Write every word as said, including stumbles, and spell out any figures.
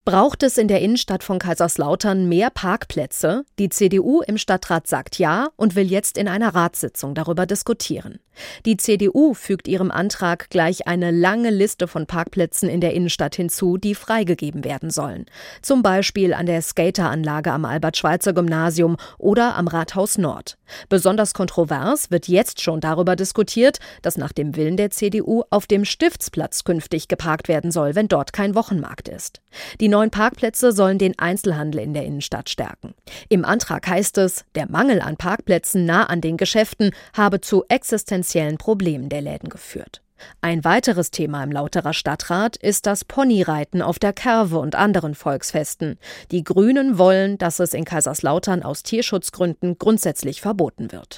Braucht es in der Innenstadt von Kaiserslautern mehr Parkplätze? Die C D U im Stadtrat sagt ja und will jetzt in einer Ratssitzung darüber diskutieren. Die C D U fügt ihrem Antrag gleich eine lange Liste von Parkplätzen in der Innenstadt hinzu, die freigegeben werden sollen. Zum Beispiel an der Skateranlage am Albert-Schweitzer-Gymnasium oder am Rathaus Nord. Besonders kontrovers wird jetzt schon darüber diskutiert, dass nach dem Willen der C D U auf dem Stiftsplatz künftig geparkt werden soll, wenn dort kein Wochenmarkt ist. Die neuen Parkplätze sollen den Einzelhandel in der Innenstadt stärken. Im Antrag heißt es, der Mangel an Parkplätzen nah an den Geschäften habe zu existenziellen Problemen der Läden geführt. Ein weiteres Thema im Lauterer Stadtrat ist das Ponyreiten auf der Kerwe und anderen Volksfesten. Die Grünen wollen, dass es in Kaiserslautern aus Tierschutzgründen grundsätzlich verboten wird.